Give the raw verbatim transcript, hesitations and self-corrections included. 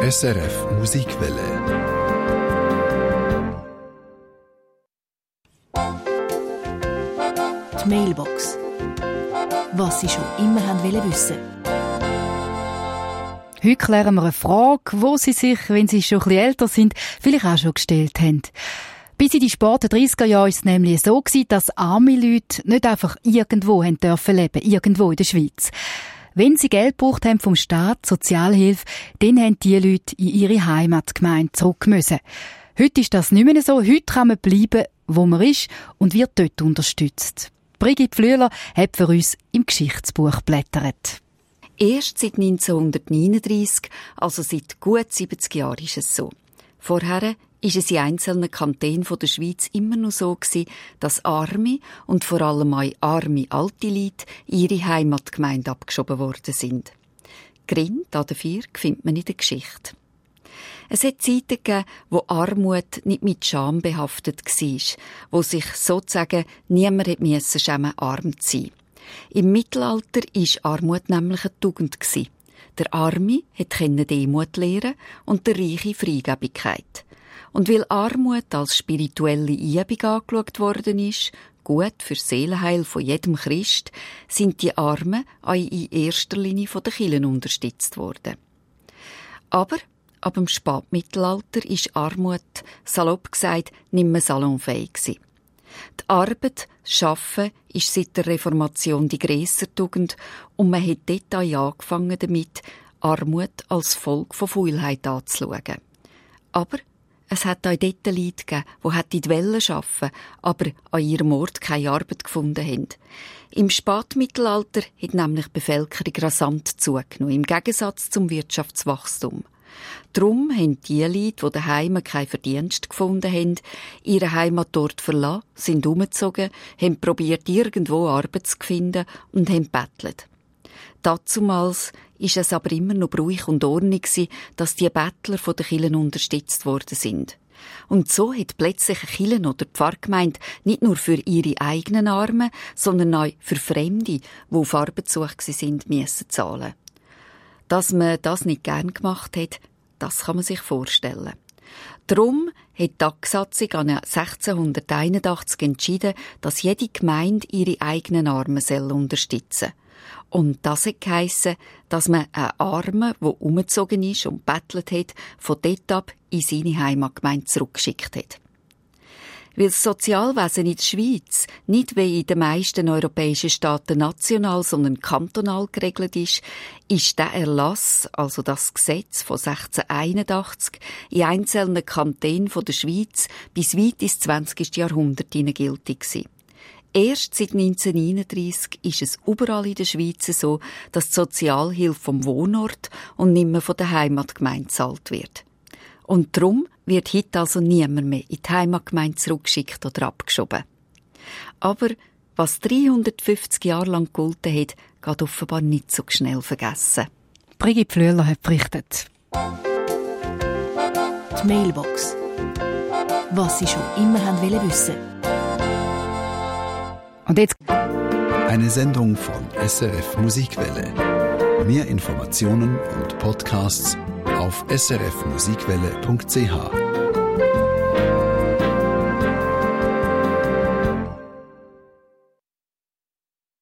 S R F Musikwelle. Die Mailbox. Was Sie schon immer haben wollen wissen. Heute klären wir eine Frage, die Sie sich, wenn Sie schon ein bisschen älter sind, vielleicht auch schon gestellt haben. Bis in die späten dreissiger Jahre war es nämlich so, dass arme Leute nicht einfach irgendwo haben dürfen leben, irgendwo in der Schweiz. Wenn sie Geld gebraucht haben vom Staat, Sozialhilfe, dann haben die Leute in ihre Heimatgemeinde zurück müssen. Heute ist das nicht mehr so. Heute kann man bleiben, wo man ist und wird dort unterstützt. Brigitte Flüeler hat für uns im Geschichtsbuch geblättert. Erst seit neunzehnhundertneununddreissig, also seit gut siebzig Jahren, ist es so. Vorher ist es in einzelnen Kantonen der Schweiz immer noch so gewesen, dass arme und vor allem auch arme alte Leute in ihre Heimatgemeinde abgeschoben worden sind. Gründe dafür findet man in der Geschichte. Es hat Zeiten gegeben, wo Armut nicht mit Scham behaftet war, wo sich sozusagen niemand hat müssen schämen, arm zu sein. Im Mittelalter war Armut nämlich eine Tugend. Der Arme konnte Demut lernen und der Reiche Freigebigkeit. Und weil Armut als spirituelle Übung angeschaut worden ist, gut für das Seelenheil von jedem Christ, sind die Armen auch in erster Linie von den Kirchen unterstützt worden. Aber ab dem Spätmittelalter ist Armut, salopp gesagt, nicht mehr salonfähig gewesen. Die Arbeit, das Arbeiten, ist seit der Reformation die grössere Tugend und man hat dort auch angefangen damit, Armut als Folge von Faulheit anzuschauen. Aber es hat auch dort Leute gegeben, die die Wellen arbeiten, aber an ihrem Ort keine Arbeit gefunden haben. Im Spätmittelalter hat nämlich die Bevölkerung rasant zugenommen, im Gegensatz zum Wirtschaftswachstum. Darum haben die Leute, die daheim keinen Verdienst gefunden haben, ihre Heimatort verlassen, sind umgezogen, haben probiert, irgendwo Arbeit zu finden und haben gebettelt. Dazumals ist es aber immer noch Brauch und Ordnung, dass die Bettler von den Kirchen unterstützt worden sind. Und so hat plötzlich eine Kirche oder die Pfarrgemeinde nicht nur für ihre eigenen Armen, sondern auch für Fremde, die auf Arbeitssuche sind, müssen zahlen. Dass man das nicht gern gemacht hat, das kann man sich vorstellen. Darum hat die Tagsatzung an sechzehnhunderteinundachtzig entschieden, dass jede Gemeinde ihre eigenen Armen unterstützen soll. Und das hat geheissen, dass man einen Armen, der umgezogen ist und bettelt hat, von dort ab in seine Heimatgemeinde zurückgeschickt hat. Weil das Sozialwesen in der Schweiz nicht wie in den meisten europäischen Staaten national, sondern kantonal geregelt ist, ist der Erlass, also das Gesetz von sechzehnhunderteinundachtzig, in einzelnen Kantonen der Schweiz bis weit ins zwanzigste Jahrhundert gültig gewesen. Erst seit neunzehnhundertneununddreissig ist es überall in der Schweiz so, dass die Sozialhilfe vom Wohnort und nicht mehr von der Heimatgemeinde gezahlt wird. Und darum wird heute also niemand mehr in die Heimatgemeinde zurückgeschickt oder abgeschoben. Aber was dreihundertfünfzig Jahre lang gegolten hat, geht offenbar nicht so schnell vergessen. Brigitte Flüeler hat berichtet. Die Mailbox. Was Sie schon immer haben wollen wissen. Und jetzt eine Sendung von S R F Musikwelle. Mehr Informationen und Podcasts auf s r f musikwelle punkt c h.